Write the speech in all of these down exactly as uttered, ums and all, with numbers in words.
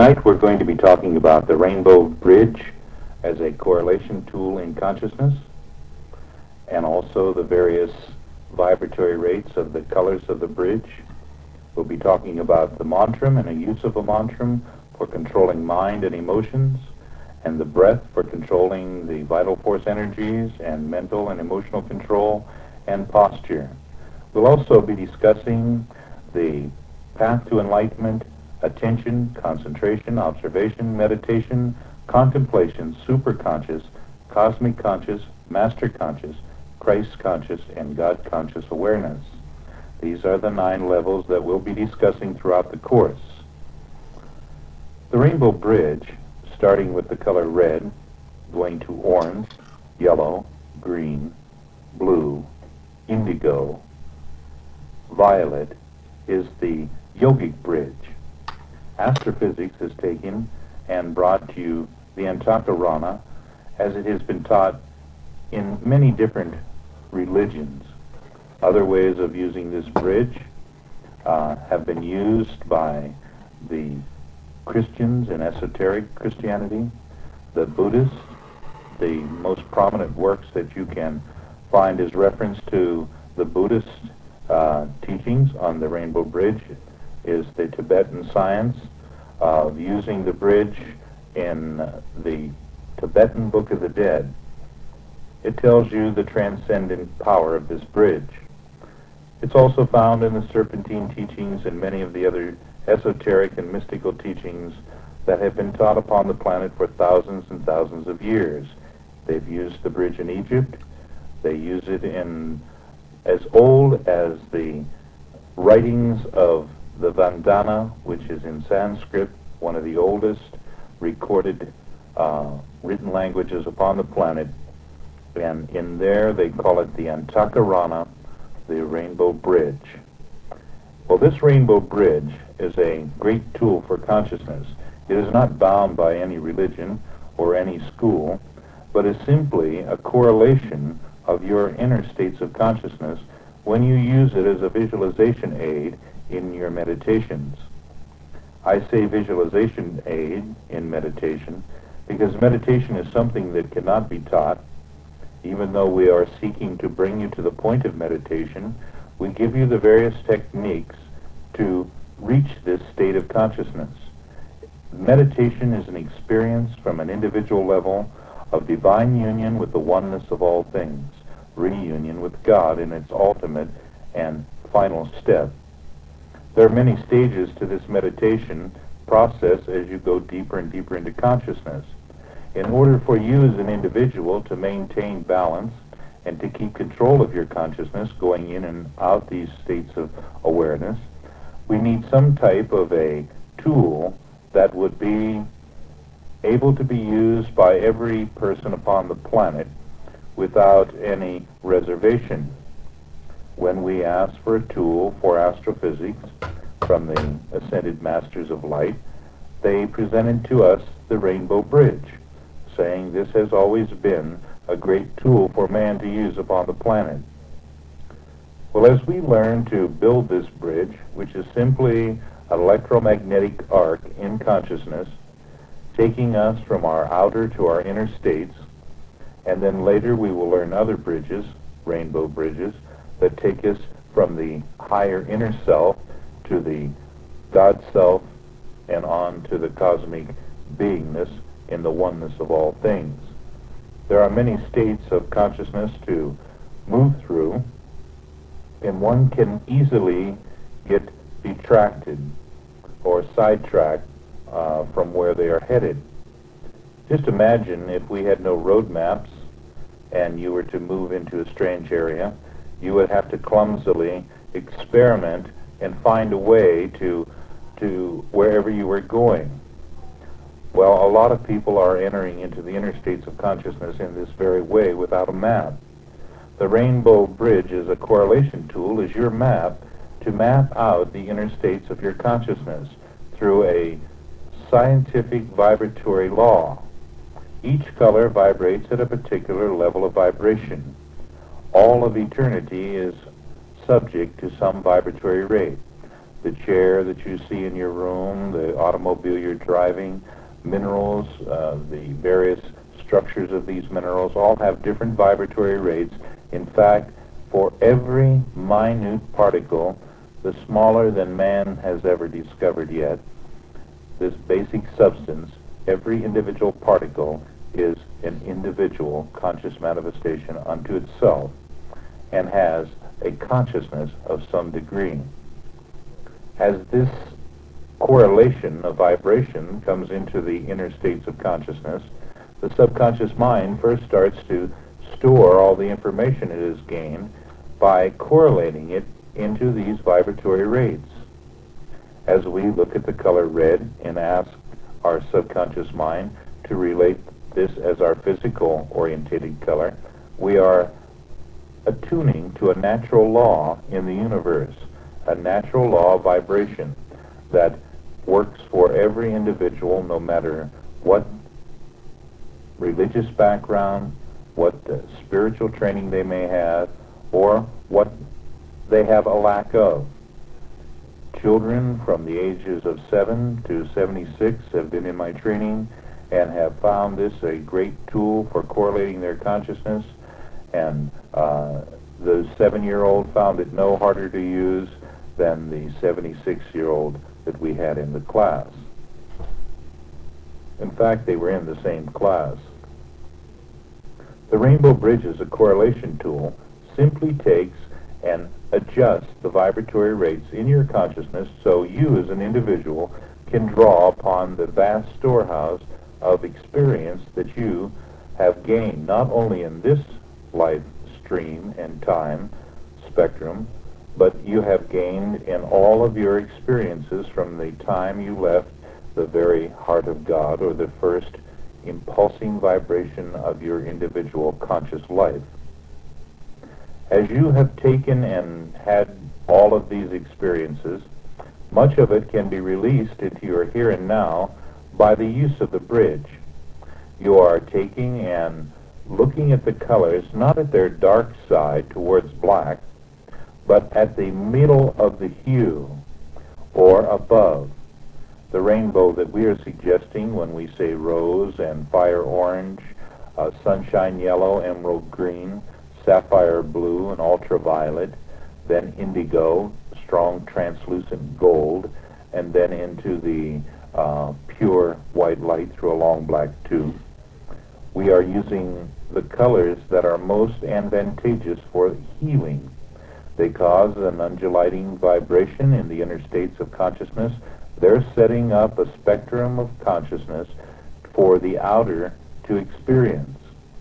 Tonight we're going to be talking about the Rainbow Bridge as a correlation tool in consciousness, and also the various vibratory rates of the colors of the bridge. We'll be talking about the mantram and a use of a mantram for controlling mind and emotions, and the breath for controlling the vital force energies and mental and emotional control and posture. We'll also be discussing the path to enlightenment, attention, concentration, observation, meditation, contemplation, superconscious, cosmic conscious, master conscious, Christ conscious, and God conscious awareness. These are the nine levels that we'll be discussing throughout the course. The Rainbow Bridge, starting with the color red, going to orange, yellow, green, blue, indigo, violet, is the yogic bridge. Astrophysics has taken and brought to you the Antakarana as it has been taught in many different religions. Other ways of using this bridge uh, have been used by the Christians in esoteric Christianity, the Buddhists. The most prominent works that you can find as reference to the Buddhist uh, teachings on the Rainbow Bridge is the Tibetan science of using the bridge in uh, the Tibetan Book of the Dead. It tells you the transcendent power of this bridge. It's also found in the Serpentine teachings and many of the other esoteric and mystical teachings that have been taught upon the planet for thousands and thousands of years. They've used the bridge in Egypt. They use it in as old as the writings of the Vandana, which is in Sanskrit, one of the oldest recorded uh, written languages upon the planet. And in there they call it the Antakarana, the Rainbow Bridge. Well, this Rainbow Bridge is a great tool for consciousness. It is not bound by any religion or any school, but is simply a correlation of your inner states of consciousness when you use it as a visualization aid in your meditations. I say visualization aid in meditation because meditation is something that cannot be taught. Even though we are seeking to bring you to the point of meditation, we give you the various techniques to reach this state of consciousness. Meditation is an experience from an individual level of divine union with the oneness of all things, reunion with God in its ultimate and final step. There are many stages to this meditation process as you go deeper and deeper into consciousness. In order for you as an individual to maintain balance and to keep control of your consciousness going in and out these states of awareness, we need some type of a tool that would be able to be used by every person upon the planet without any reservation. When we ask for a tool for astrophysics from the Ascended Masters of Light, they presented to us the Rainbow Bridge, saying this has always been a great tool for man to use upon the planet. Well, as we learn to build this bridge, which is simply an electromagnetic arc in consciousness, taking us from our outer to our inner states, and then later we will learn other bridges, rainbow bridges, that take us from the higher inner self to the God self and on to the cosmic beingness in the oneness of all things. There are many states of consciousness to move through, and one can easily get detracted or sidetracked uh, from where they are headed. Just imagine if we had no road maps and you were to move into a strange area, you would have to clumsily experiment and find a way to to wherever you were going. Well, a lot of people are entering into the inner states of consciousness in this very way without a map. The Rainbow Bridge is a correlation tool, is your map to map out the inner states of your consciousness through a scientific vibratory law. Each color vibrates at a particular level of vibration. All of eternity is subject to some vibratory rate. the chair that you see in your room, the automobile you're driving, minerals, uh, the various structures of these minerals all have different vibratory rates. In fact, for every minute particle, the smaller than man has ever discovered yet, this basic substance, every individual particle is an individual conscious manifestation unto itself and has a consciousness of some degree. As this correlation of vibration comes into the inner states of consciousness, the subconscious mind first starts to store all the information it has gained by correlating it into these vibratory rates. As we look at the color red and ask our subconscious mind to relate this as our physical orientated color, we are attuning to a natural law in the universe, a natural law of vibration that works for every individual, no matter what religious background, what uh, spiritual training they may have, or what they have a lack of. Children from the ages of seven to seventy-six have been in my training and have found this a great tool for correlating their consciousness, and uh, the seven-year-old found it no harder to use than the seventy-six-year-old that we had in the class. In fact, they were in the same class. The Rainbow Bridge is a correlation tool, simply takes and adjusts the vibratory rates in your consciousness so you as an individual can draw upon the vast storehouse of experience that you have gained, not only in this life stream and time spectrum, but you have gained in all of your experiences from the time you left the very heart of God, or the first impulsing vibration of your individual conscious life. As you have taken and had all of these experiences, much of it can be released into your here and now by the use of the bridge. You are taking and looking at the colors, not at their dark side towards black, but at the middle of the hue, or above. The rainbow that we are suggesting when we say rose and fire orange, uh, sunshine yellow, emerald green, sapphire blue, and ultraviolet, then indigo, strong translucent gold, and then into the uh, pure white light through a long black tube. We are using the colors that are most advantageous for healing. They cause an undulating vibration in the inner states of consciousness. They're setting up a spectrum of consciousness for the outer to experience.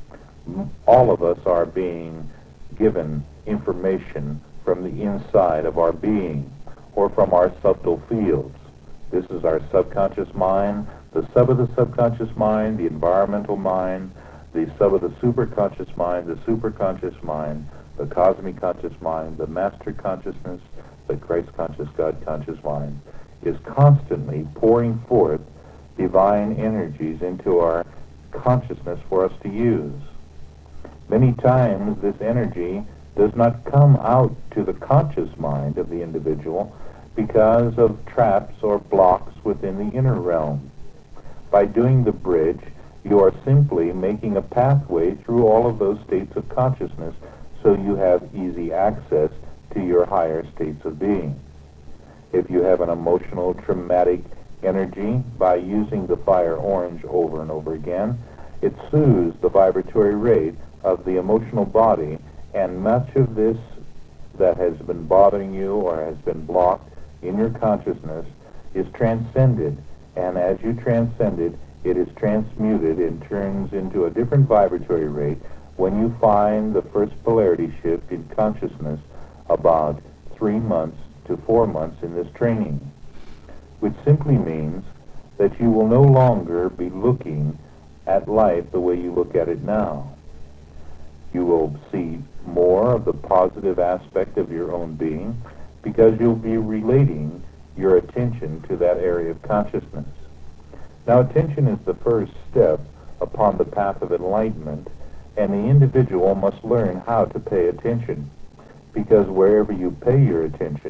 All of us are being given information from the inside of our being, or from our subtle fields. This is our subconscious mind, the sub of the subconscious mind, the environmental mind, the sub of the superconscious mind, the superconscious mind, the cosmic conscious mind, the master consciousness, the Christ conscious, God conscious mind, is constantly pouring forth divine energies into our consciousness for us to use. Many times this energy does not come out to the conscious mind of the individual because of traps or blocks within the inner realm. By doing the bridge, you are simply making a pathway through all of those states of consciousness so you have easy access to your higher states of being. If you have an emotional, traumatic energy, by using the fire orange over and over again, it soothes the vibratory rate of the emotional body, and much of this that has been bothering you or has been blocked in your consciousness is transcended, and as you transcend it, it is transmuted and turns into a different vibratory rate when you find the first polarity shift in consciousness about three months to four months in this training, which simply means that you will no longer be looking at life the way you look at it now. You will see more of the positive aspect of your own being because you'll be relating your attention to that area of consciousness. Now, attention is the first step upon the path of enlightenment, and the individual must learn how to pay attention, because wherever you pay your attention,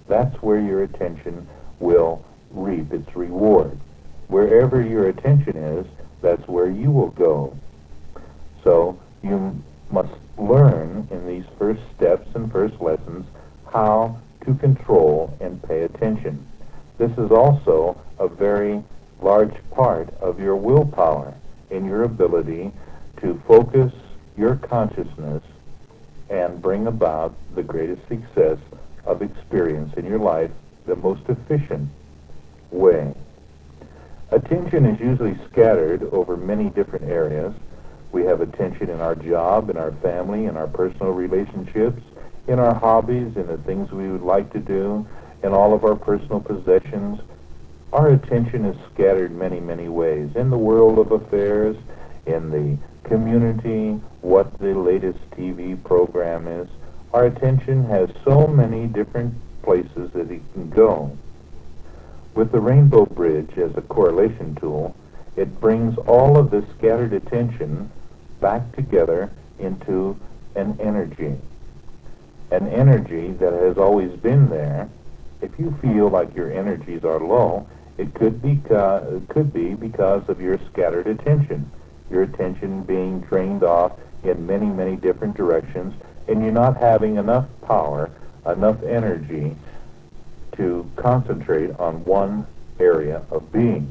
that's where your attention will reap its reward. Wherever your attention is, that's where you will go. So you must learn in these first steps and first lessons how to control and pay attention. This is also a very large part of your willpower in your ability to focus your consciousness and bring about the greatest success of experience in your life the most efficient way. Attention is usually scattered over many different areas. We have attention in our job, in our family, in our personal relationships, in our hobbies, in the things we would like to do, in all of our personal possessions. Our attention is scattered many, many ways. In the world of affairs, in the community, what the latest T V program is. Our attention has so many different places that it can go. With the Rainbow Bridge as a correlation tool, it brings all of this scattered attention back together into an energy. An energy that has always been there. If you feel like your energies are low, it could be, uh, could be because of your scattered attention. Your attention being drained off in many, many different directions, and you're not having enough power, enough energy to concentrate on one area of being.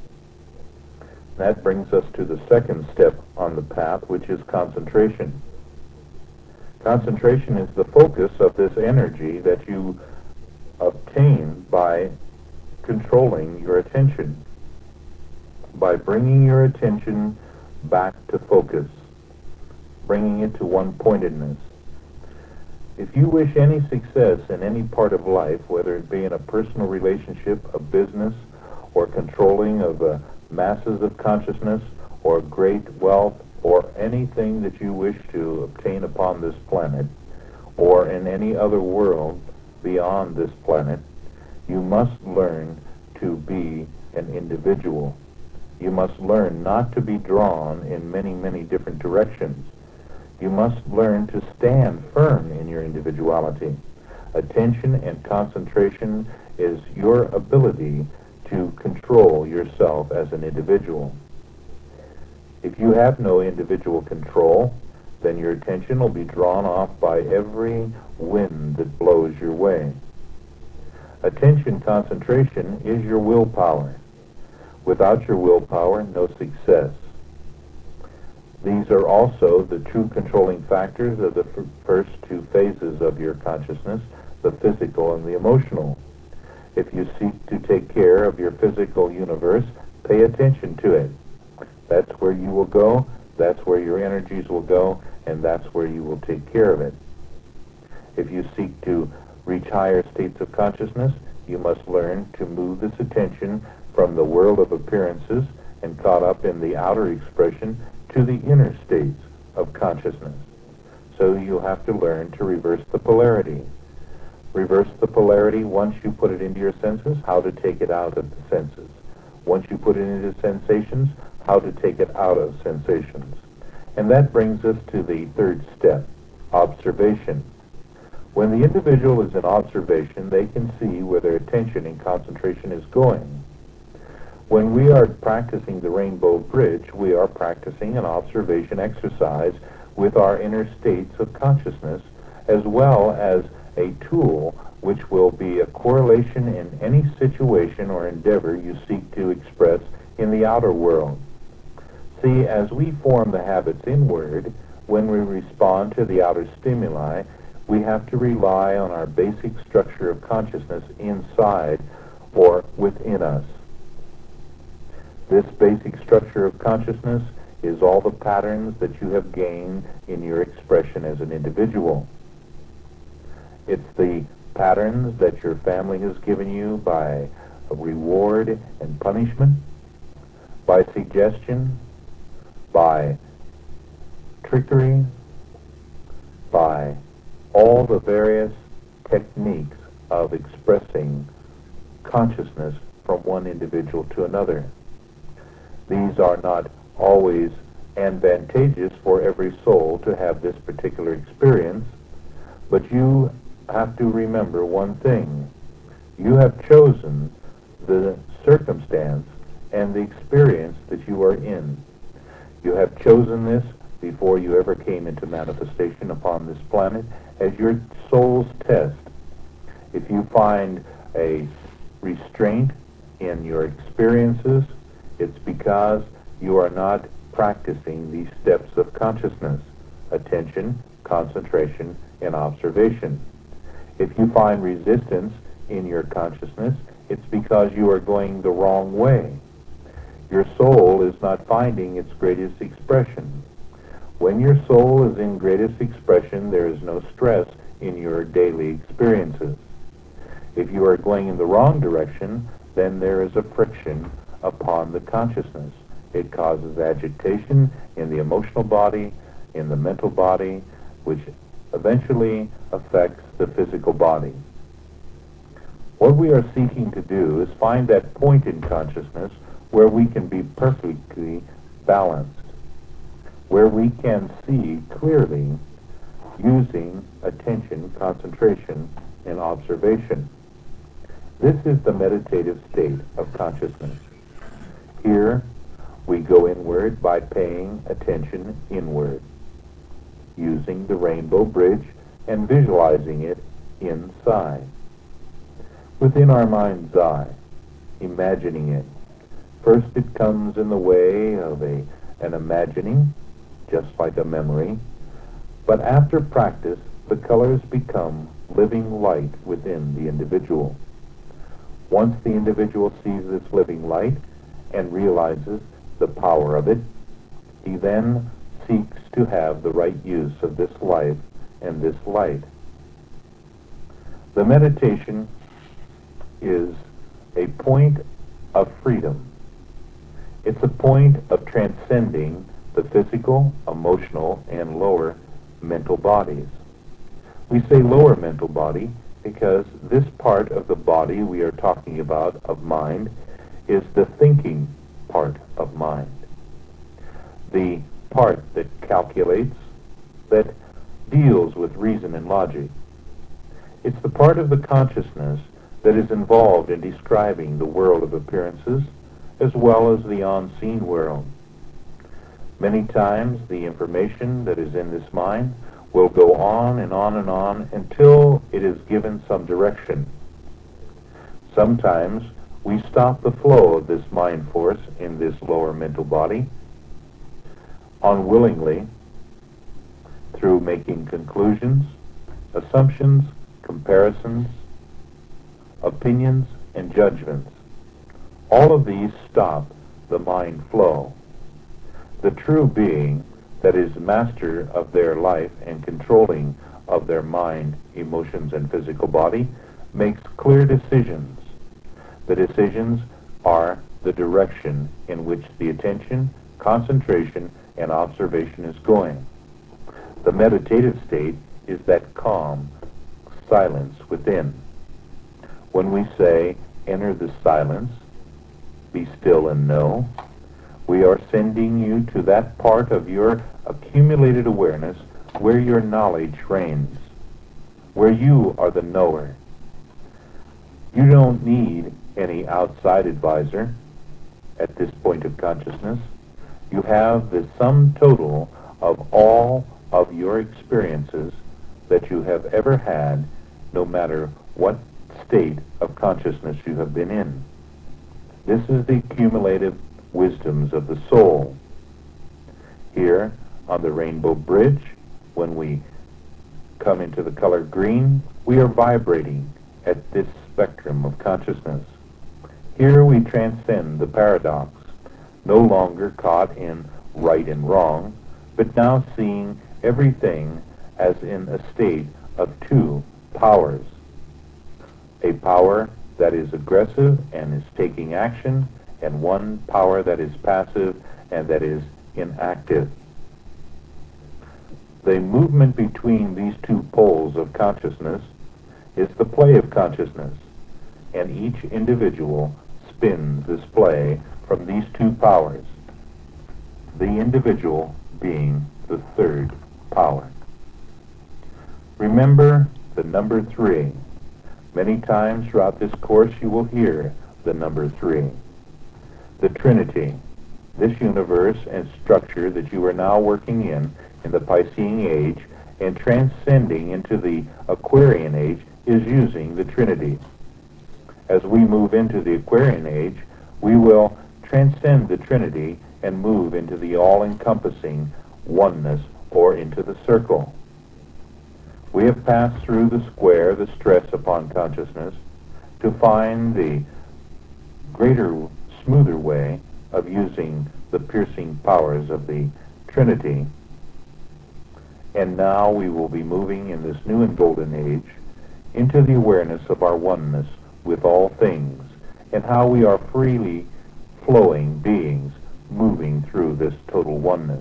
That brings us to the second step on the path, which is concentration. Concentration is the focus of this energy that you obtain by controlling your attention, by bringing your attention back to focus, bringing it to one-pointedness. If you wish any success in any part of life, whether it be in a personal relationship, a business, or controlling of uh, masses of consciousness, or great wealth, or anything that you wish to obtain upon this planet, or in any other world beyond this planet, you must learn to be an individual. You must learn not to be drawn in many, many different directions. You must learn to stand firm in your individuality. Attention and concentration is your ability to control yourself as an individual. If you have no individual control, then your attention will be drawn off by every wind that blows your way. Attention concentration is your willpower. Without your willpower, no success. These are also the true controlling factors of the f- first two phases of your consciousness, the physical and the emotional. If you seek to take care of your physical universe, pay attention to it. That's where you will go, that's where your energies will go, and that's where you will take care of it. If you seek to reach higher states of consciousness, you must learn to move this attention from the world of appearances and caught up in the outer expression to the inner states of consciousness. So you'll have to learn to reverse the polarity. Reverse the polarity once you put it into your senses, how to take it out of the senses. Once you put it into sensations, how to take it out of sensations. And that brings us to the third step, observation. When the individual is in observation, they can see where their attention and concentration is going. When we are practicing the Rainbow Bridge, we are practicing an observation exercise with our inner states of consciousness, as well as a tool which will be a correlation in any situation or endeavor you seek to express in the outer world. See, as we form the habits inward, when we respond to the outer stimuli, we have to rely on our basic structure of consciousness inside or within us. This basic structure of consciousness is all the patterns that you have gained in your expression as an individual. It's the patterns that your family has given you by reward and punishment, by suggestion, by trickery, by all the various techniques of expressing consciousness from one individual to another. These are not always advantageous for every soul to have this particular experience, but you have to remember one thing. You have chosen the circumstance and the experience that you are in. You have chosen this before you ever came into manifestation upon this planet as your soul's test. If you find a restraint in your experiences, it's because you are not practicing these steps of consciousness: attention, concentration, and observation. If you find resistance in your consciousness, it's because you are going the wrong way. Your soul is not finding its greatest expression. When your soul is in greatest expression, there is no stress in your daily experiences. If you are going in the wrong direction, then there is a friction upon the consciousness. It causes agitation in the emotional body, in the mental body, which eventually affects the physical body. What we are seeking to do is find that point in consciousness where we can be perfectly balanced, where we can see clearly using attention, concentration, and observation. This is the meditative state of consciousness. Here, we go inward by paying attention inward, using the rainbow bridge and visualizing it inside. Within our mind's eye, imagining it. First it comes in the way of a, an imagining, just like a memory, but after practice, the colors become living light within the individual. Once the individual sees this living light and realizes the power of it, he then seeks to have the right use of this life and this light. The meditation is a point of freedom. It's a point of transcending the physical, emotional, and lower mental bodies. We say lower mental body because this part of the body we are talking about, of mind, is the thinking part of mind. The part that calculates, that deals with reason and logic. It's the part of the consciousness that is involved in describing the world of appearances as well as the unseen world. Many times the information that is in this mind will go on and on and on until it is given some direction. Sometimes we stop the flow of this mind force in this lower mental body unwillingly through making conclusions, assumptions, comparisons, opinions, and judgments. All of these stop the mind flow. The true being that is master of their life and controlling of their mind, emotions, and physical body makes clear decisions. The decisions are the direction in which the attention, concentration, and observation is going. The meditative state is that calm silence within. When we say, enter the silence, be still and know, we are sending you to that part of your accumulated awareness where your knowledge reigns, where you are the knower. You don't need any outside advisor at this point of consciousness. You have the sum total of all of your experiences that you have ever had, no matter what state of consciousness you have been in. This is the accumulative wisdoms of the soul. Here on the rainbow bridge, when we come into the color green, we are vibrating at this spectrum of consciousness. Here we transcend the paradox, no longer caught in right and wrong, but now seeing everything as in a state of two powers. A power that is aggressive and is taking action, and one power that is passive and that is inactive. The movement between these two poles of consciousness is the play of consciousness, and each individual spins this play from these two powers, the individual being the third power. Remember the number three. Many times throughout this course you will hear the number three. The Trinity, this universe and structure that you are now working in, in the Piscean age, and transcending into the Aquarian age, is using the Trinity. As we move into the Aquarian age, we will transcend the Trinity and move into the all-encompassing oneness, or into the circle. We have passed through the square, the stress upon consciousness, to find the greater, smoother way of using the piercing powers of the Trinity. And now we will be moving in this new and golden age into the awareness of our oneness with all things, and how we are freely flowing beings moving through this total oneness.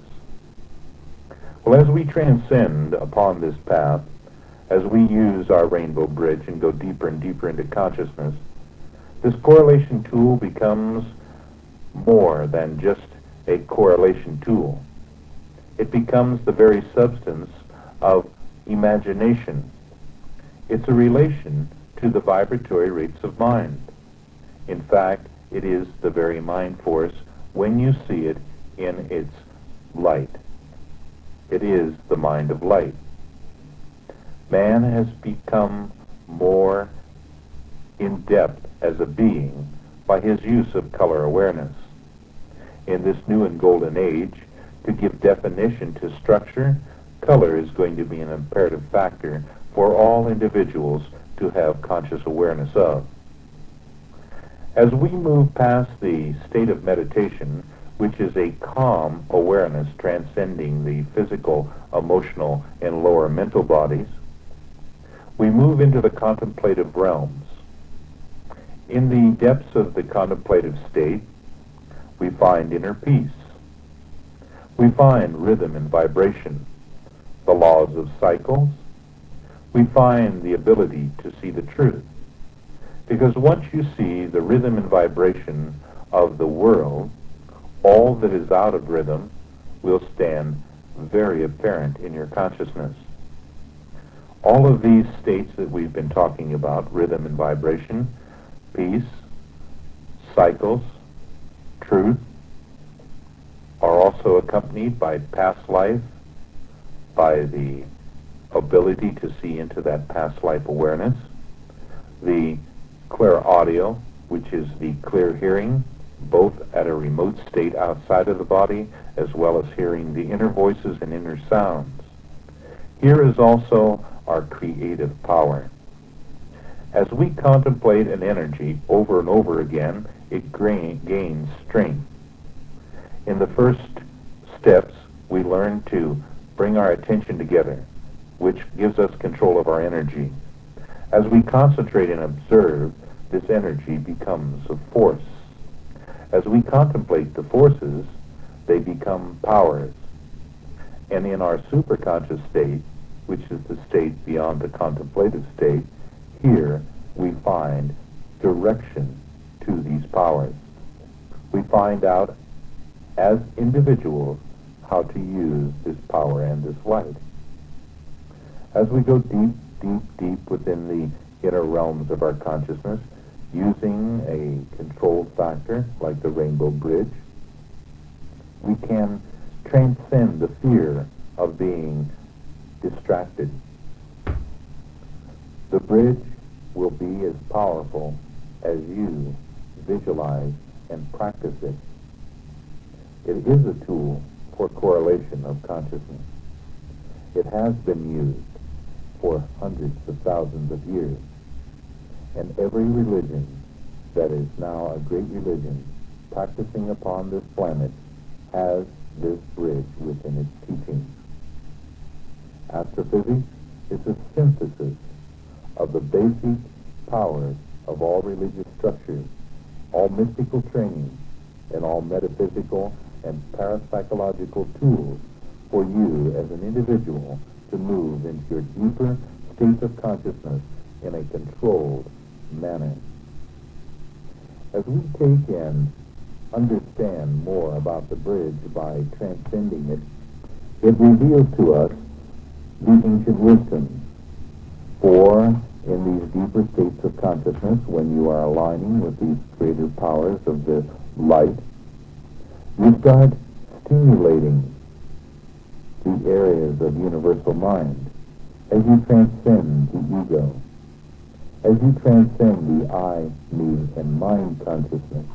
Well, as we transcend upon this path, as we use our rainbow bridge and go deeper and deeper into consciousness, this correlation tool becomes more than just a correlation tool. It becomes the very substance of imagination. It's a relation to the vibratory rates of mind. In fact, it is the very mind force when you see it in its light. It is the mind of light. Man has become more in depth as a being by his use of color awareness. In this new and golden age, to give definition to structure, color is going to be an imperative factor for all individuals to have conscious awareness of. As we move past the state of meditation, which is a calm awareness transcending the physical, emotional, and lower mental bodies, we move into the contemplative realms. In the depths of the contemplative state, we find inner peace. We find rhythm and vibration, the laws of cycles. We find the ability to see the truth. Because once you see the rhythm and vibration of the world, all that is out of rhythm will stand very apparent in your consciousness. All of these states that we've been talking about, rhythm and vibration, peace, cycles, truth, are also accompanied by past life, by the ability to see into that past life awareness, the clear audio, which is the clear hearing, both at a remote state outside of the body, as well as hearing the inner voices and inner sounds. Here is also our creative power. As we contemplate an energy over and over again, it gains strength. In the first steps, we learn to bring our attention together, which gives us control of our energy. As we concentrate and observe, this energy becomes a force. As we contemplate the forces, they become powers. And in our superconscious state, which is the state beyond the contemplative state, here we find direction to these powers. We find out as individuals how to use this power and this light. As we go deep, deep, deep within the inner realms of our consciousness, using a control factor like the rainbow bridge, we can transcend the fear of being distracted. The bridge will be as powerful as you visualize and practice it. It is a tool for correlation of consciousness. It has been used for hundreds of thousands of years. And every religion that is now a great religion practicing upon this planet has this bridge within its teachings. Astrophysics is a synthesis of the basic powers of all religious structures, all mystical training, and all metaphysical and parapsychological tools for you as an individual to move into your deeper state of consciousness in a controlled manner. As we take and understand more about the bridge by transcending it, it reveals to us the ancient wisdom for in these deeper states of consciousness, when you are aligning with these greater powers of the light, you start stimulating the areas of universal mind as you transcend the ego, as you transcend the I, me, and mind consciousness.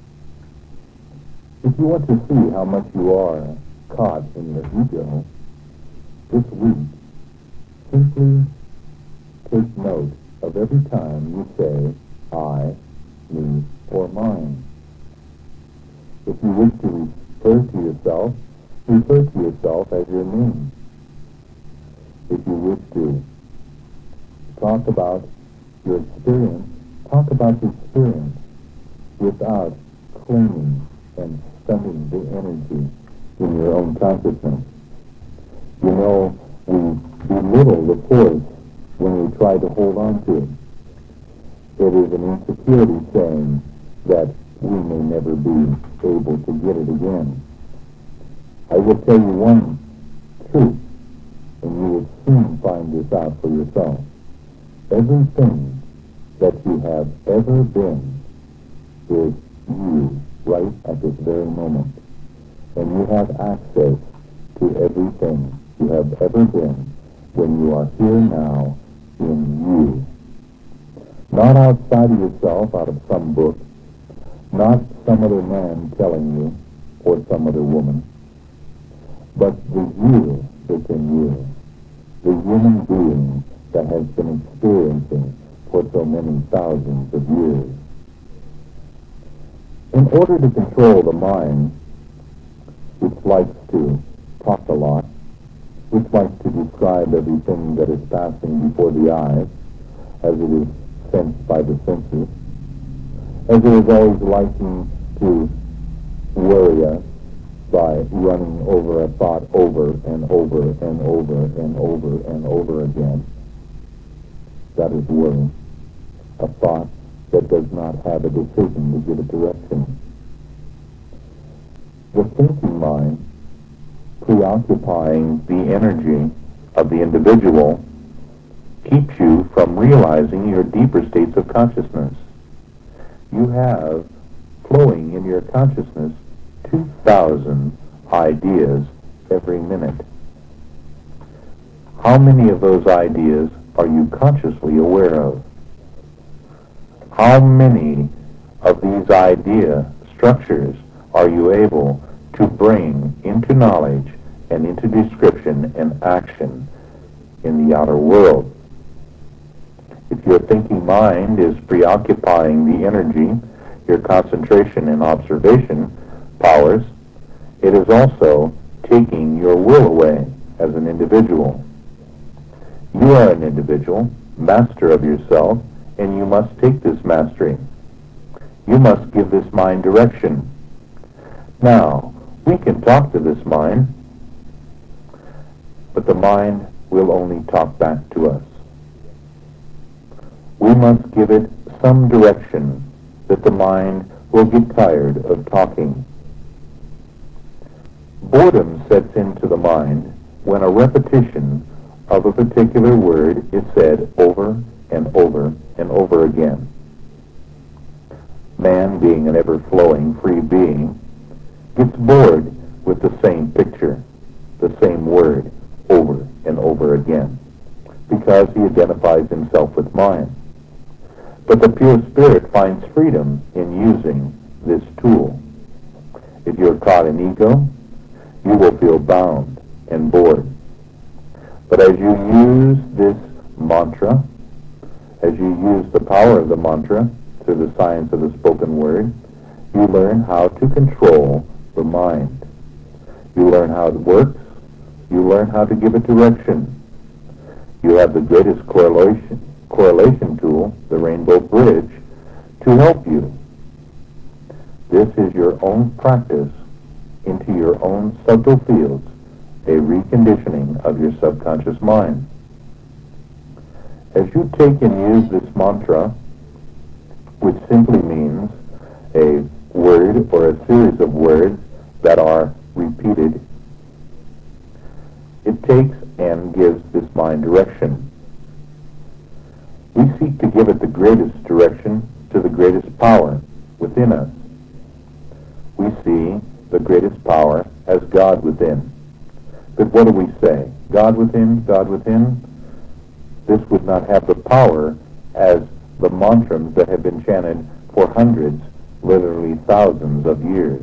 If you want to see how much you are caught in your ego, this week, simply take note of every time you say I, me, or mine. If you wish to refer to yourself, refer to yourself as your name. If you wish to talk about your experience, talk about the experience without claiming and stunting the energy in your own consciousness. You know, we belittle the force when we try to hold on to it. It is an insecurity saying that we may never be able to get it again. I will tell you one truth, and you will soon find this out for yourself. Everything that you have ever been is you right at this very moment. And you have access to everything you have ever been when you are here now in you. Not outside of yourself, out of some book, not some other man telling you, or some other woman, but the you that's in you, the human being that has been experiencing for so many thousands of years. In order to control the mind, which likes to talk a lot, which likes to describe everything that is passing before the eyes, as it is sensed by the senses, as it is always liking to worry us by running over a thought over and over and over and over and over again. That is worry. A thought that does not have a decision to give it direction. The thinking mind, preoccupying the energy of the individual, keeps you from realizing your deeper states of consciousness. You have flowing in your consciousness two thousand ideas every minute. How many of those ideas are you consciously aware of? How many of these idea structures are you able to bring into knowledge and into description and action in the outer world? If your thinking mind is preoccupying the energy, your concentration and observation powers, it is also taking your will away as an individual. You are an individual, master of yourself, and you must take this mastery. You must give this mind direction. Now, we can talk to this mind, but the mind will only talk back to us. We must give it some direction that the mind will get tired of talking. Boredom sets into the mind when a repetition of a particular word is said over and over and over again. Man, being an ever-flowing, free being, gets bored with the same picture, the same word, over and over again, because he identifies himself with mind. But the pure spirit finds freedom in using this tool. If you're caught in ego, you will feel bound and bored. But as you use this mantra, as you use the power of the mantra through the science of the spoken word, you learn how to control the mind. You learn how it works. You learn how to give it direction. You have the greatest correlation correlation tool, the Rainbow Bridge, to help you. This is your own practice into your own subtle fields, a reconditioning of your subconscious mind. As you take and use this mantra, which simply means a word or a series of words that are repeated, it takes and gives this mind direction. We seek to give it the greatest direction to the greatest power within us. We see the greatest power as God within. But what do we say? God within, God within? This would not have the power as the mantras that have been chanted for hundreds, literally thousands of years.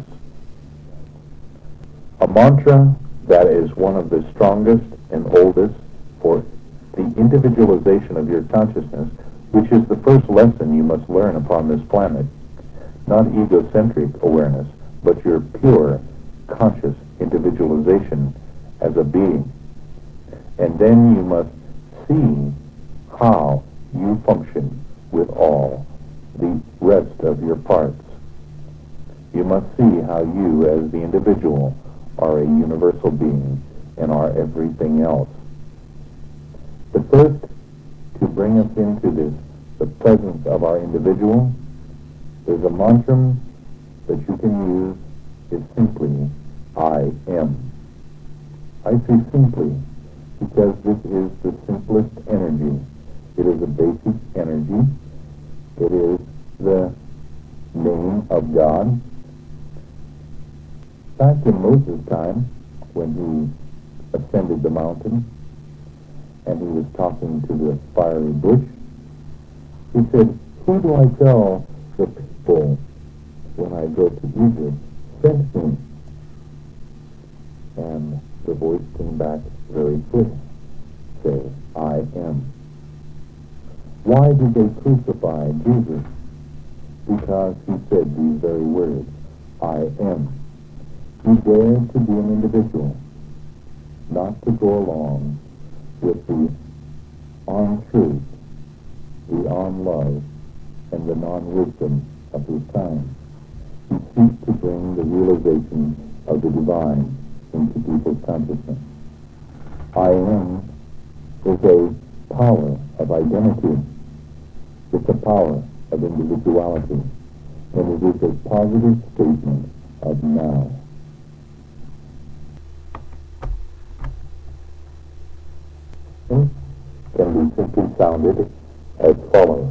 A mantra that is one of the strongest and oldest for the individualization of your consciousness, which is the first lesson you must learn upon this planet. Not egocentric awareness, but your pure, conscious individualization as a being. And then you must see how you function with all the rest of your parts. You must see how you, as the individual, are a universal being and are everything else. But first, to bring us into this, the presence of our individual, there's a mantra that you can use. Is simply, I am. I say simply because this is the simplest energy. It is a basic energy. It is the name of God. Back in Moses' time, when he ascended the mountain and he was talking to the fiery bush, he said, who do I tell the people when I go to Egypt? Sent me. And the voice came back very quick. Say, I am. Why did they crucify Jesus? Because he said these very words, I am. He dared to be an individual, not to go along with the untruth, the unlove, and the non-wisdom of his time. He seeks to bring the realization of the divine into people's consciousness. I am is a power of identity. It's a power of individuality. And it is a positive statement of now. It can be simply sounded as follows.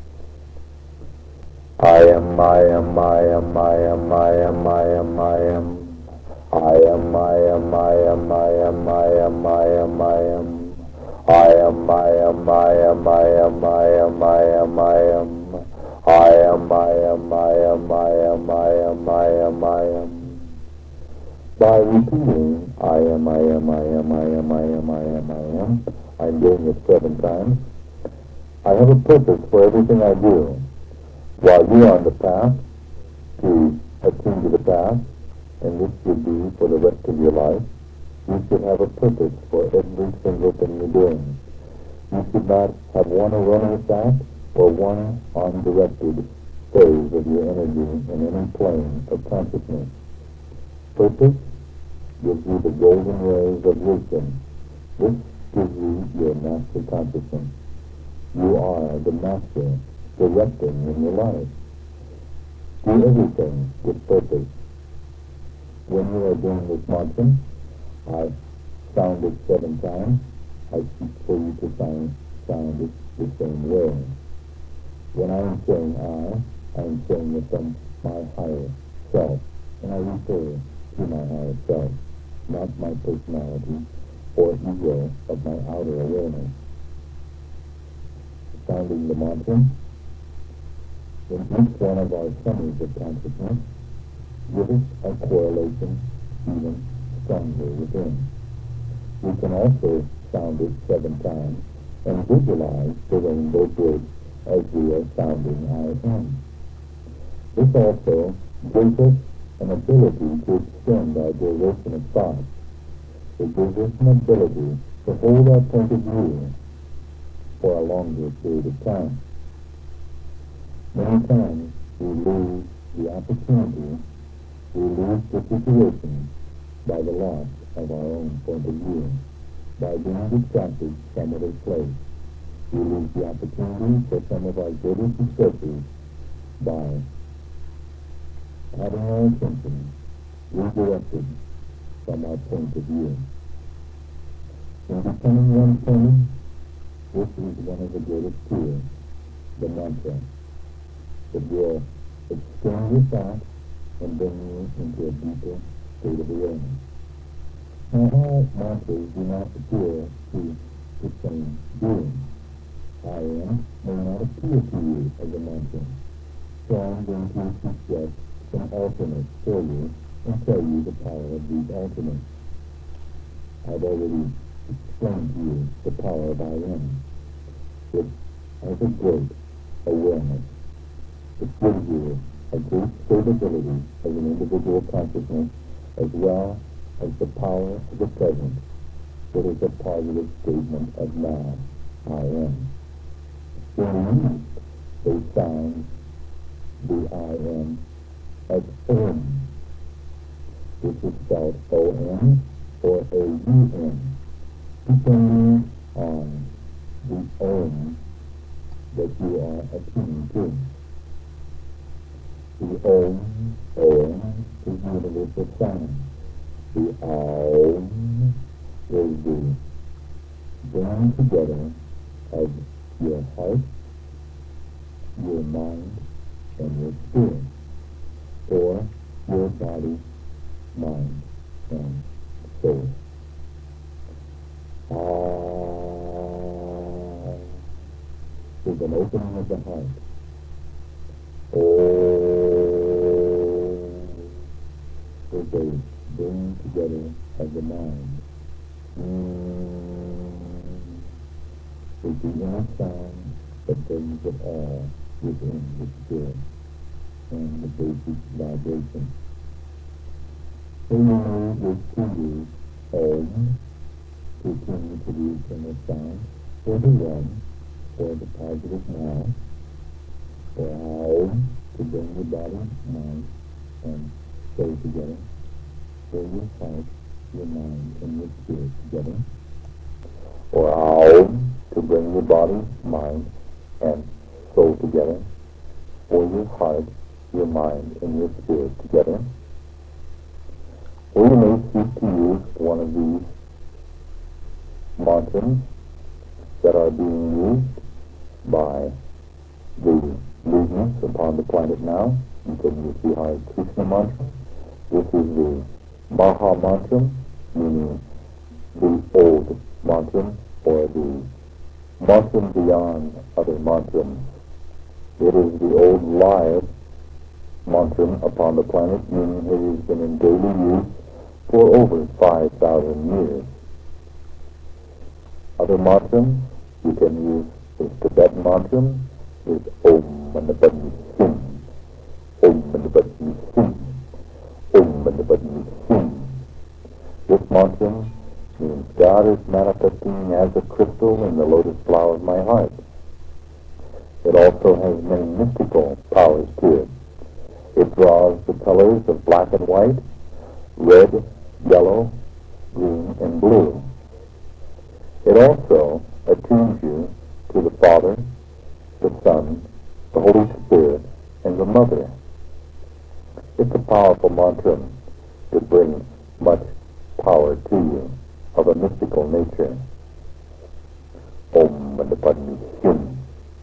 I am, I am, I am, I am, I am, I am, I am. I am, I am, I am, I am, I am, I am, I am. I am, I am, I am, I am, I am, I am, I am. I am, I am, I am, I am, I am, I am, I am. By repeating I am, I am, I am, I am, I am, I am, I am, I'm doing it seven times. I have a purpose for everything I do. While you're on the path to attune to the path, and this should be for the rest of your life, you should have a purpose for every single thing you're doing. You should not have one erroneous act or one undirected phase of your energy in any plane of consciousness. Purpose gives you the golden rays of wisdom. This gives you your master consciousness. You are the master directing in your life. Do everything with purpose. When you are doing this mantra, I sound it seven times. I seek for you to sound, sound it the same way. When I am saying I, I am saying it from my higher self, and I refer to my higher self, not my personality or ego of my outer awareness. Sounding the mantra, in each one of our summaries of consciousness, give us a correlation even stronger within. We can also sound it seven times and visualize the rainbow bridge as we are sounding I am. This also gives us an ability to extend our duration of thought. It gives us an ability to hold our point of view for a longer period of time. Many times we lose the opportunity, we lose the situation by the loss of our own point of view, by being distracted from other place. We lose the opportunity for some of our greatest successes by having our attention redirected from our point of view. In becoming one-pointed, This is one of the greatest tools, the mantra, that will extend your thought and bring you into a deeper state of awareness. Now, all mantras do not appear to the same being. I am may not appear to you as a mantra, so I'm going to suggest some alternates for you and tell you the power of these alternates. I've already explained to you the power of I am, which has a great awareness. It gives you a great stability as an individual consciousness, as well as the power of the present, that is a positive statement of now, I am. In East, they found the I am as Om, which is spelled O M or A U M, depending on the Om that you are attuned to. The Om, O M, is universal sound. The Om is the bringing together of your heart, your mind, and your spirit, or your body, mind, and soul. Ah is an opening of the heart. Oh is a bringing together of the mind. Mm is the inner sound that brings it all within the spirit and the basic vibration. So you know this to use Om to tune to the eternal sound, or the One, or the positive now, or Om to bring your body, mind, and soul together, or your heart, your mind, and your spirit together, or Om to bring your body, mind, and soul together, or your heart, your mind, and your spirit together. Or you may seek to use one of these mantras that are being used by the movements upon the planet now. You can use the Hare Krishna mantra. This is the Maha mantra, meaning the old mantra, or the mantra beyond other mantras. It is the old live mantra upon the planet, meaning it has been in daily use for over five thousand years. Other mantras you can use is Tibetan mantra, is Om Mani Padme Hum, Om Mani Padme Hum, Om Mani Padme Hum. This mantra means God is manifesting as a crystal in the lotus flower of my heart. It also has many mystical powers to it. It draws the colors of black and white, red, yellow, green, and blue. It also attunes you to the Father, the Son, the Holy Spirit, and the Mother. It's a powerful mantra that brings much power to you of a mystical nature. Om Mani Padme Hum.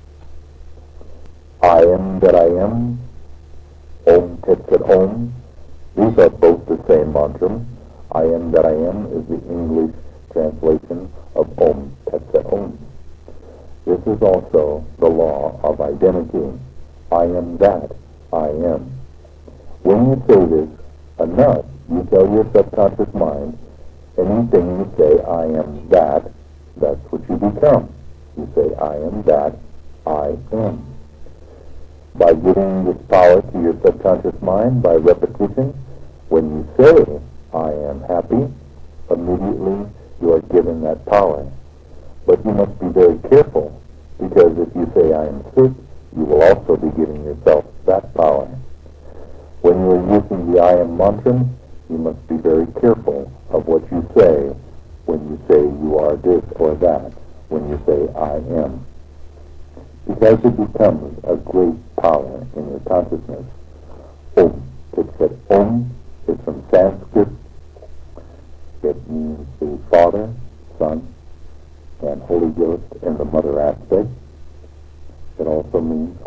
I am that I am. Om Tat Sat Om. These are both the same mantra. I am that I am is the English translation of Om Tat Sat Om. This is also the law of identity. I am that I am. When you say this enough, you tell your subconscious mind, anything you say, I am that, that's what you become. You say, I am that, I am. By giving this power to your subconscious mind by repetition, when you say, I am happy, immediately you are given that power. But you must be very careful, because if you say, I am sick, you will also be giving yourself that power. When you are using the I am mantra, you must be very careful of what you say when you say you are this or that, when you say I am. Because it becomes a great power in your consciousness. Om. It said Om is from Sanskrit. It means the Father, Son, and Holy Ghost, and the Mother.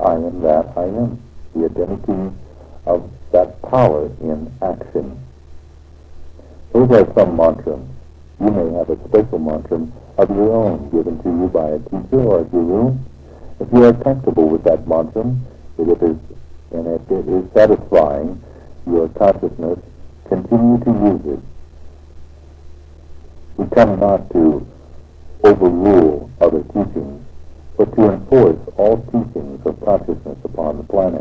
I am that I am, the identity of that power in action. Those are some mantras. You may have a special mantra of your own given to you by a teacher or a guru. If you are comfortable with that mantra, if it is, and if it is satisfying your consciousness, continue to use it. We come not to overrule other teachings, but to enforce all teachings of consciousness upon the planet.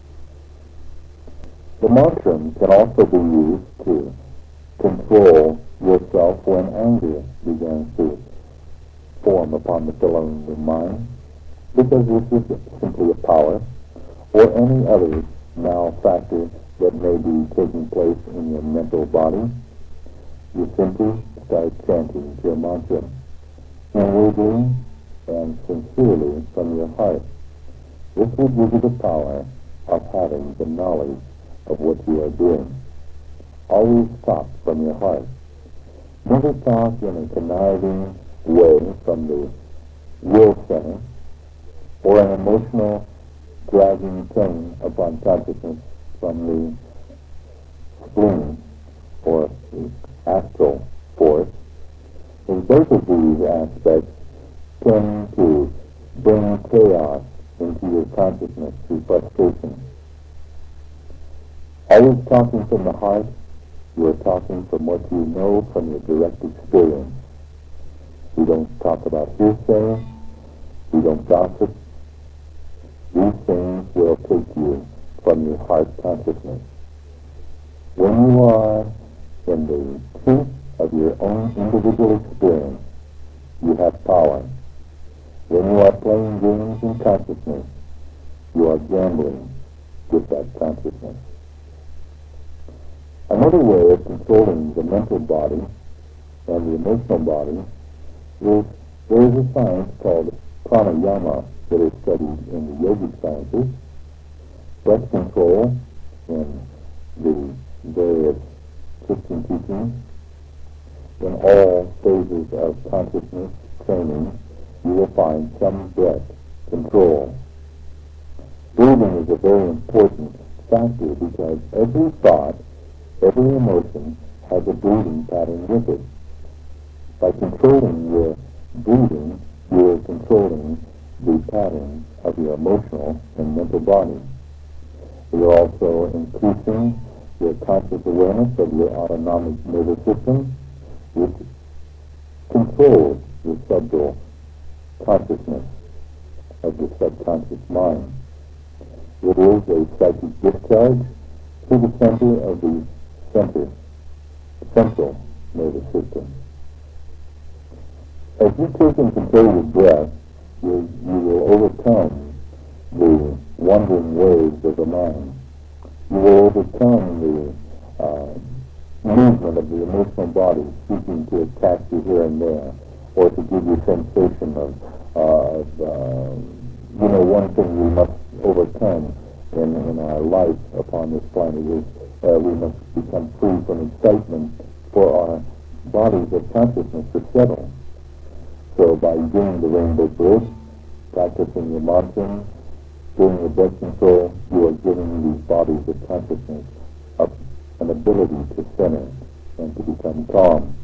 The mantra can also be used to control yourself when anger begins to form upon the feeling of your mind, because this is simply a power, or any other malfactor that may be taking place in your mental body. You simply start chanting your mantra inwardly and sincerely from your heart. This will give you the power of having the knowledge of what you are doing. Always talk from your heart. Never talk in a conniving way from the will center or an emotional dragging tone upon consciousness from the spleen or the astral force. And both of these aspects tend to bring chaos into your consciousness through frustration. Always talking from the heart, you are talking from what you know from your direct experience. We don't talk about hearsay. We don't gossip. These things will take you from your heart consciousness. When you are in the truth of your own individual experience, you have power. When you are playing games in consciousness, you are gambling with that consciousness. Another way of controlling the mental body and the emotional body is there is a science called pranayama that is studied in the yogic sciences. Breath control in the various Christian teachings. In all phases of consciousness training, you will find some breath control. Breathing is a very important factor because every thought, every emotion has a breathing pattern with it. By controlling your breathing, you are controlling the pattern of your emotional and mental body. You are also increasing your conscious awareness of your autonomic nervous system, which controls the subtle consciousness of the subconscious mind. It is a psychic discharge to the center of the center, central nervous system. As you take and control your breath, you, you will overcome the wandering waves of the mind. You will overcome the uh, movement of the emotional body seeking to attack you here and there, or to give you sensation of, uh, of uh, you know, one thing we must overcome in, in our life upon this planet is uh, we must become free from excitement for our bodies of consciousness to settle. So by doing the rainbow bridge, practicing your mantra, doing your breath control, you are giving these bodies of consciousness up an ability to center and to become calm.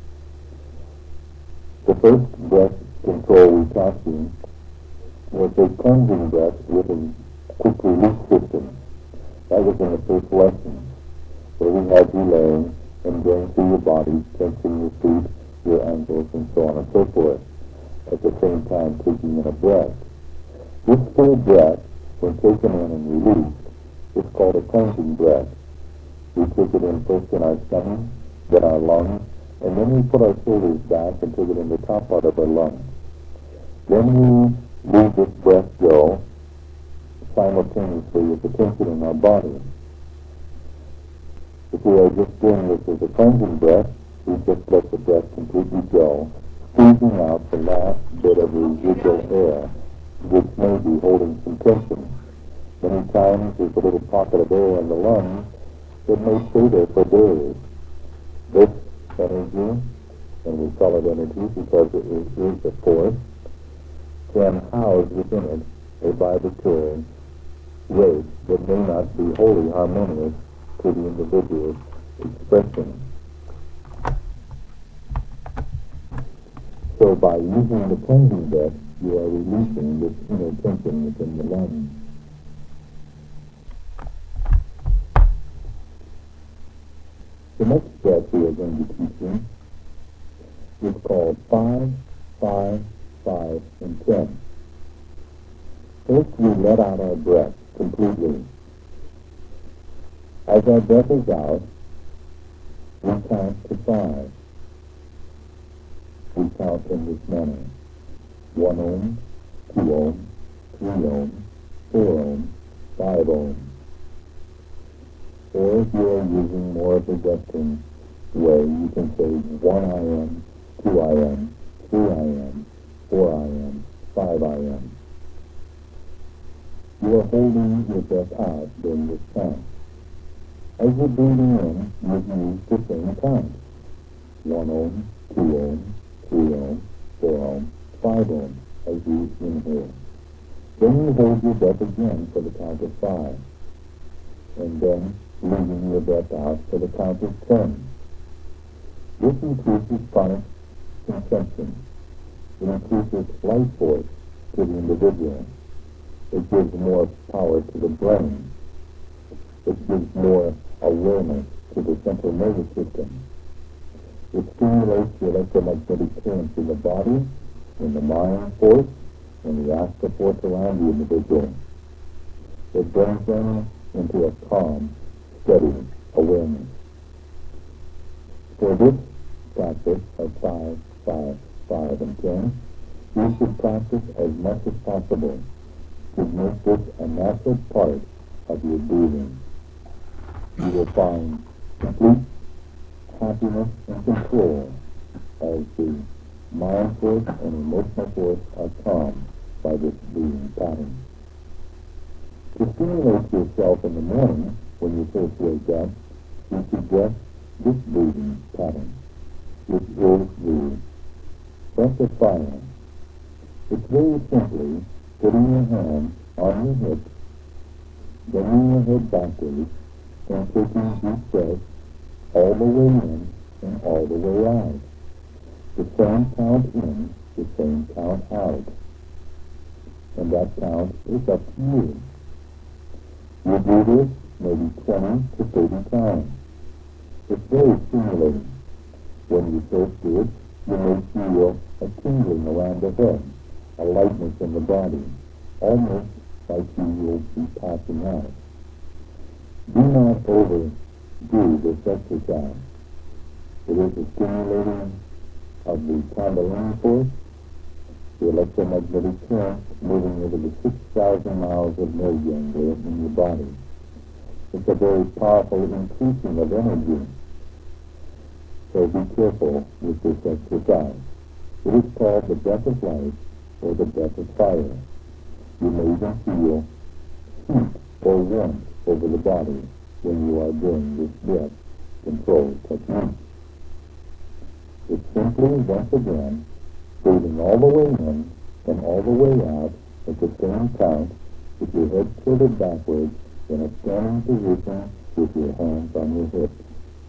The first breath control we taught you was a cleansing breath with a quick release system. That was in the first lesson, where we had you laying and going through your body, tensing your feet, your ankles, and so on and so forth, at the same time taking in a breath. This full breath, when taken in and released, is called a cleansing breath. We take it in first in our stomach, then our lungs, and then we put our shoulders back and take it in the top part of our lungs. Then we leave this breath go simultaneously with the tension in our body. If we are just doing this as a cleansing breath, we just let the breath completely go, squeezing out the last bit of residual air, which may be holding some tension. Many times there's a little pocket of air in the lungs that may stay there for days. This energy, and we call it energy because it is, is a force, can house within it a vibratory rate that may not be wholly harmonious to the individual's expression. So by using the cleansing breath, you are releasing this inner tension within the lungs. The next breath we are going to teach you is called five, five, five, and ten. First, we let out our breath completely. As our breath is out, we count to five. We count in this manner. One ohm, two ohm, three ohm, four ohm, five ohm. Or if you are using more of the Western way, you can say one I M, two I M, three I M, four I M, five I M. You are holding your breath out during this count. As you're breathing in, you use the same count. One ohm, two ohm, three ohm, four ohm, five ohm as you inhale. Then you hold your breath again for the count of five. And then leaving your breath out for the count of ten. This increases sonic consumption. It increases life force to the individual. It gives more power to the brain. It gives more awareness to the central nervous system. It stimulates the electromagnetic currents in the body, in the mind force, and the astral force around the individual. It brings them into a calm, steady awareness. For this practice of five, five, five, and ten, you should practice as much as possible to make this a natural part of your breathing. You will find complete happiness and control as the mind force and emotional force are calmed by this breathing pattern. To stimulate yourself in the morning when you first wake up, you suggest this breathing pattern, which is the breath of fire. It's very simply putting your hand on your hips, bending your head backwards, and taking deep breaths all the way in and all the way out. The same count in, the same count out. And that count is up to you. You do this maybe twenty to thirty times. It's very stimulating. When you first do it, you may feel a tingling around the head, a lightness in the body, almost like you will be passing out. Do not overdo this exercise. It is a stimulating of the Kundalini force, the electromagnetic current moving over the six thousand miles of nerve ganglion in your body. It's a very powerful increasing of energy. So be careful with this exercise. It is called the breath of life or the breath of fire. You may even feel heat or warmth over the body when you are doing this breath control technique. It's simply, once again, breathing all the way in and all the way out at the same count with your head tilted backwards in a standing position with your hands on your hips.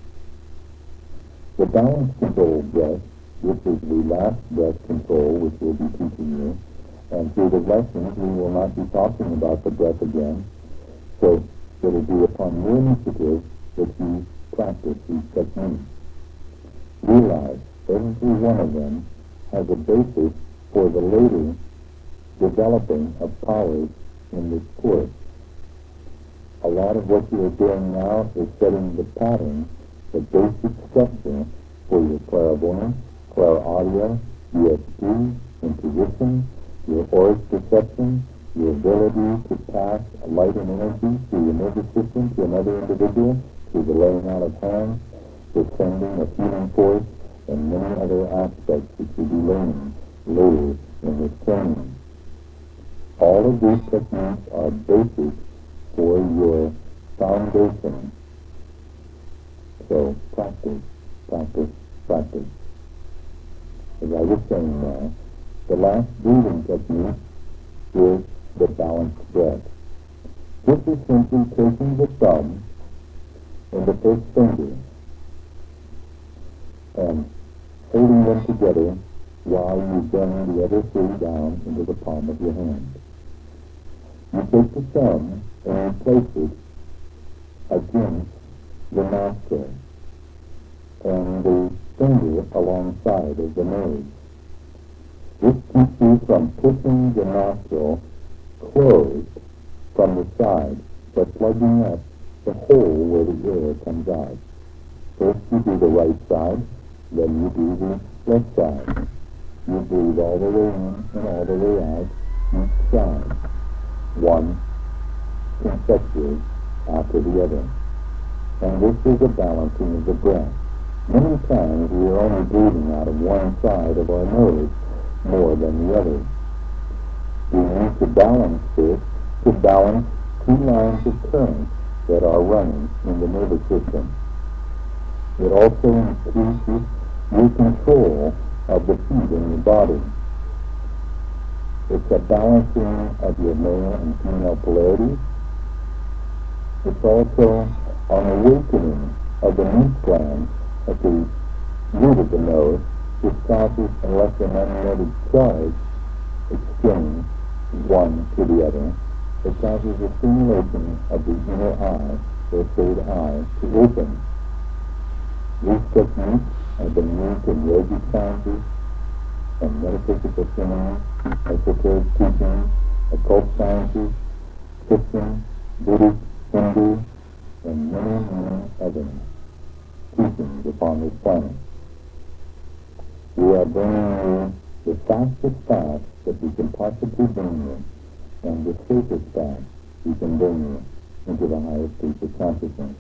The balance control breath, which is the last breath control which we'll be teaching you, and through the lessons we will not be talking about the breath again, so it will be upon your initiative that you practice these techniques. Realize every one of them has a basis for the later developing of powers in this course. A lot of what you are doing now is setting the pattern, the basic structure for your clairvoyance, clairaudio, U S P, intuition, your auric perception, your ability to pass light and energy through your nervous system to another individual, through the laying out of hands, the sending of healing force, and many other aspects that you'll be learning later in this training. All of these techniques are basic for your foundation. So practice, practice, practice. As I was saying now, the last breathing technique is the balanced breath. This is simply taking the thumb and the first finger and holding them together while you bring the other three down into the palm of your hand. You take the thumb and you place it against the nostril and the finger alongside of the nose. This keeps you from pushing the nostril closed from the side, but plugging up the hole where the air comes out. First you do the right side, then you do the left side. You breathe all the way in and all the way out each side, one consecutive after the other. And this is a balancing of the breath. Many times we are only breathing out of one side of our nose more than the other. We need to balance this to balance two lines of current that are running in the nervous system. It also increases your control of the feet in your body. It's a balancing of your male and female polarities. It's also an awakening of the lymph glands at the root of the nose, which causes an electromagnetic charge exchange one to the other. It causes a stimulation of the inner eye, or third eye, to open. These techniques have been used in yogic sciences and metaphysical ceremonies, esoteric teachings, occult sciences, Christian, Buddhist, Hindu, and many, many other teachings upon this planet. We are bringing you the fastest path that we can possibly bring you, and the safest path we can bring you into the highest state of consciousness.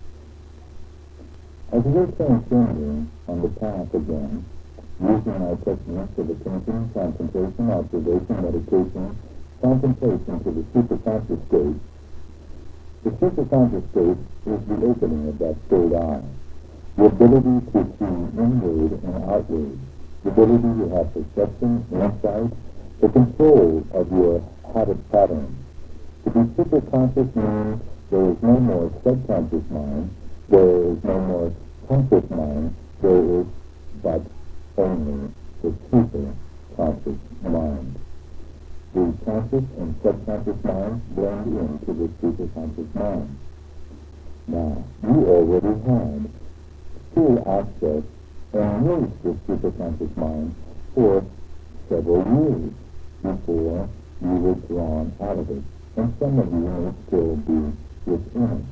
As we're transcending on the path again, using our techniques of attention, concentration, observation, meditation, contemplation to the superconscious state, the superconscious state is the opening of that third eye, the ability to see inward and outward, the ability to have perception, insight, the control of your habit patterns. To be superconscious means there is no more subconscious mind, there is no more conscious mind, there is but only the superconscious mind. The conscious and subconscious minds blend into the superconscious mind. Now, you already had full access and used this superconscious mind for several years before you were drawn out of it, and some of you may still be within it.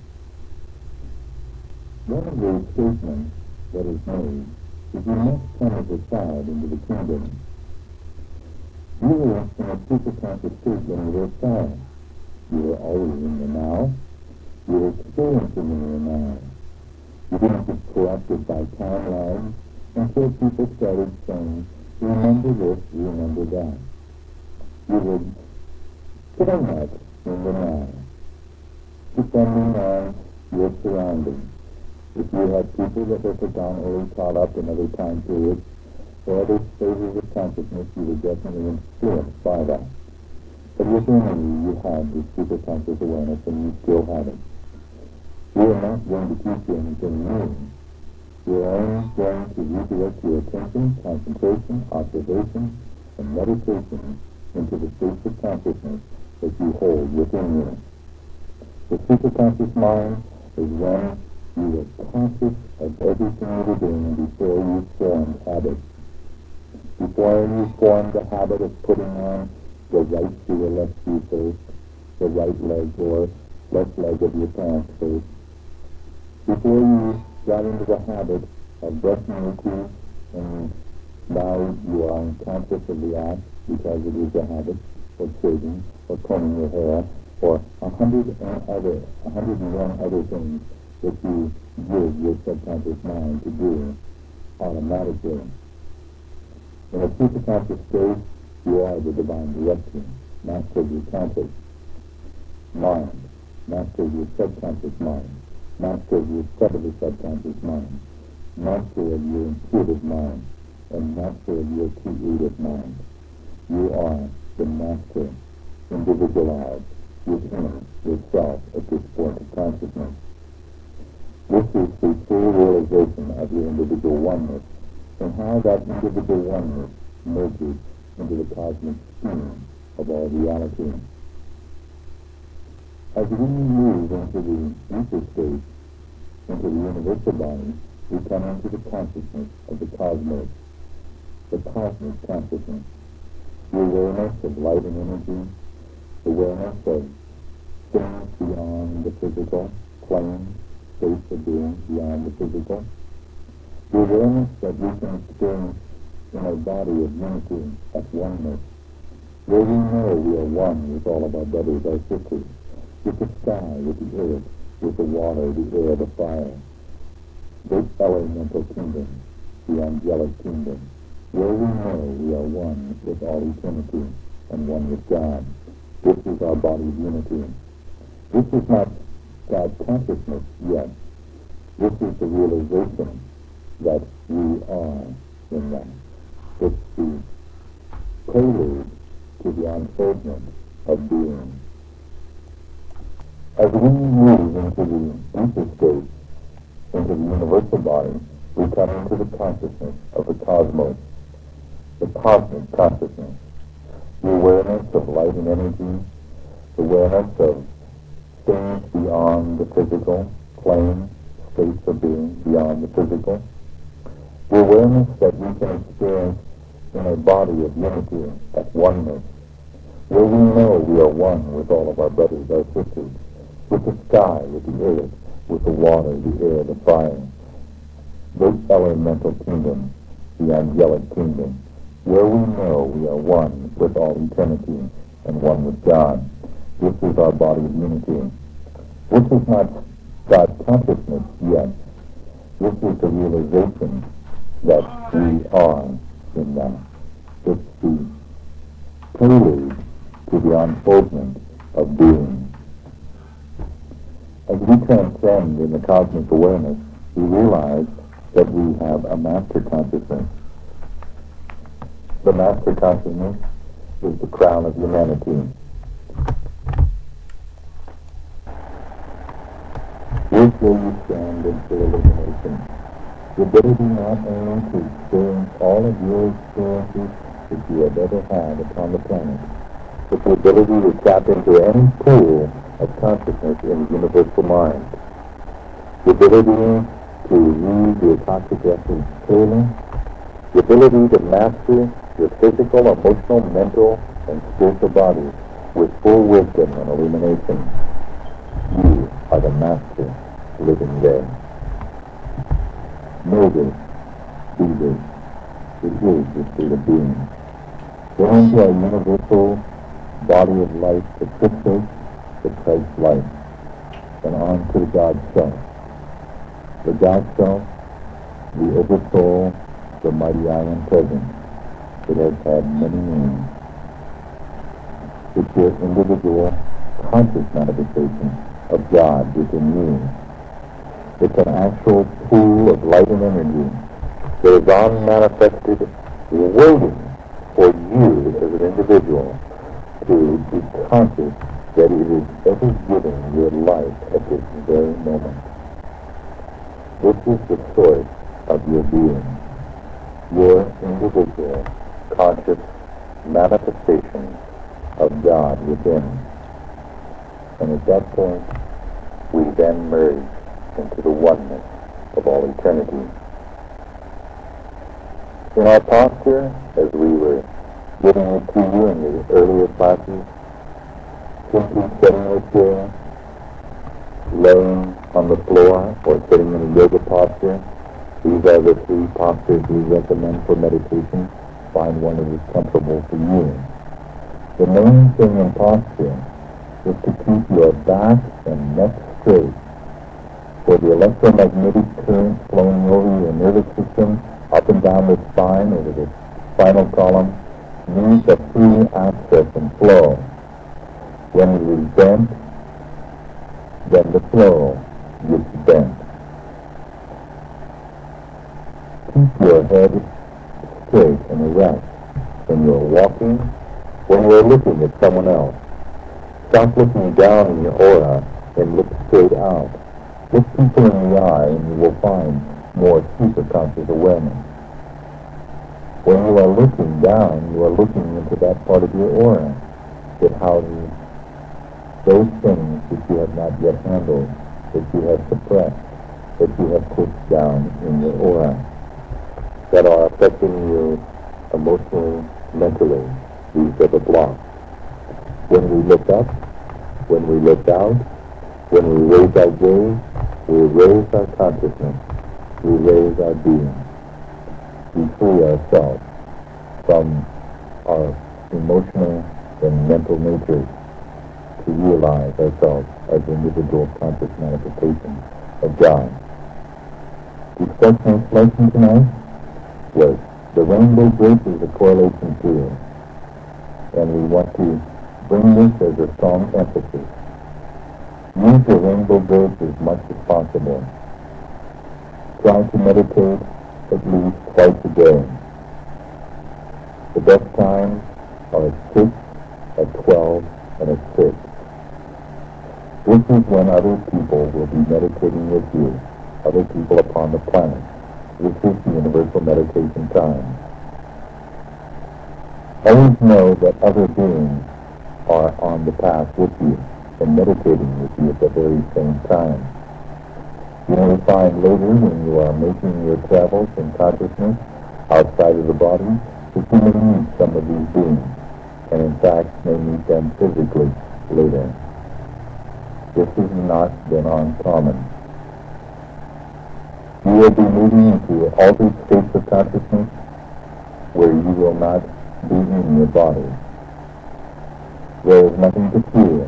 One of the statements that is made is you must come as a child into the kingdom. You were in a superconscious state when you were a child. You were always in the now. You were experiencing in the now. You didn't get corrupted by time lags until people started saying, remember this, remember that. You were pretty much in the now, depending on your surroundings. If you had people that were predominantly caught up in other time periods or other phases of consciousness, you were definitely influenced by that. But within you, you had this superconscious awareness, and you still have it. We are not going to teach you anything new. We are only going to redirect your attention, concentration, observation, and meditation into the states of consciousness that you hold within you. The superconscious mind is when you were conscious of everything you were doing before you formed habits. Before you formed the habit of putting on the right shoe or left shoe first, the right leg or left leg of your pants first. Before you got into the habit of brushing your teeth, and now you are unconscious of the act because it is a habit, or shaving, or combing your hair, or a hundred and other, a hundred and one other things that you give your subconscious mind to do automatically. In a superconscious state, you are the divine director, master of your conscious mind, master of your subconscious mind, master of your subtly subconscious mind, master of your intuitive mind, and master of your creative mind. You are the master, individualized within yourself at this point of consciousness. This is the full realization of your individual oneness and how that individual oneness merges into the cosmic scheme of all reality. As we move into the ether state, into the universal body, we come into the consciousness of the cosmos, the cosmic consciousness, the awareness of light and energy, the awareness of things beyond the physical, plane, states of being beyond the physical, the awareness that we can experience in a body of unity, at oneness, where we know we are one with all of our brothers, our sisters, with the sky, with the earth, with the water, the air, the fire, the elemental kingdom, the angelic kingdom, where we know we are one with all eternity and one with God. This is our body of unity. This is not God consciousness yet. This is the realization that we are in that. It's the prelude to the unfoldment of being. As we move into the ether state, into the universal body, we come into the consciousness of the cosmos, the cosmic consciousness, the awareness of light and energy, the awareness of things beyond the physical, plane, states of being beyond the physical, the awareness that we can experience in a body of unity, at oneness, where we know we are one with all of our brothers, our sisters, with the sky, with the earth, with the water, the air, the fire, the elemental kingdom, the angelic kingdom, where we know we are one with all eternity and one with God. This is our body of unity. This is not God consciousness yet. This is the realization that we are in that. It's the prelude to the unfoldment of being. As we transcend in the cosmic awareness, we realize that we have a master consciousness. The master consciousness is the crown of humanity. Here's where you stand in full illumination. The ability not only to experience all of your experiences that you have ever had upon the planet, but the ability to tap into any pool of consciousness in the universal mind. The ability to read the Akashic records clearly. The ability to master your physical, emotional, mental, and spiritual bodies with full wisdom and illumination. You are the master living there. Know this. Be this. It is the state of being. Go into our universal body of light that puts us the Christ light, and on to the God Self. The God Self, the Oversoul, the mighty I Am Present, that has had many names. It's your individual, conscious manifestation of God within you. It's an actual pool of light and energy that is unmanifested, waiting for you as an individual to be conscious that it is ever giving your life at this very moment. This is the source of your being, your individual, conscious manifestation of God within. And at that point, we then merge into the oneness of all eternity. In our posture, as we were giving it to you in the earlier classes, simply sitting in a chair, laying on the floor, or sitting in a yoga posture. These are the three postures we recommend for meditation. Find one that is comfortable for you. The main thing in posture is to keep your back and neck straight, for the electromagnetic current flowing over your nervous system, up and down the spine, over the spinal column, needs a free access and flow. When it is bent, then the flow gets bent. Keep your head straight and erect when you're walking, when you're looking at someone else, Stop looking down in your aura and look straight out. Look people in the eye and you will find more superconscious awareness. When you are looking down, you are looking into that part of your aura that houses those things that you have not yet handled, that you have suppressed, that you have pushed down in your aura, that are affecting you emotionally, mentally. These are the blocks. When we look up, when we look out, when we raise our gaze, we raise our consciousness, we raise our being. We free ourselves from our emotional and mental nature to realize ourselves as individual conscious manifestations of God. Discussing this lesson tonight was the rainbow bridge is a correlation field, and we want to bring this as a strong emphasis. Use your rainbow bridge as much as possible. Try to meditate at least twice a day. The best times are at six, at twelve, and at six. This is when other people will be meditating with you, other people upon the planet. This is the universal meditation time. Always know that other beings are on the path with you and meditating with you at the very same time. You may find later when you are making your travels in consciousness outside of the body that you may meet some of these beings, and in fact may meet them physically later. This has not been uncommon. You will be moving into altered states of consciousness where you will not be in your body. There is nothing to fear.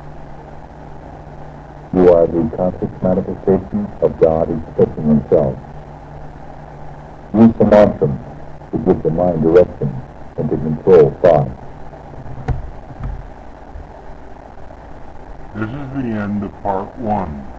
You are the conscious manifestation of God expressing himself. Use the mantra to give the mind direction and to control thought. This is the end of part one.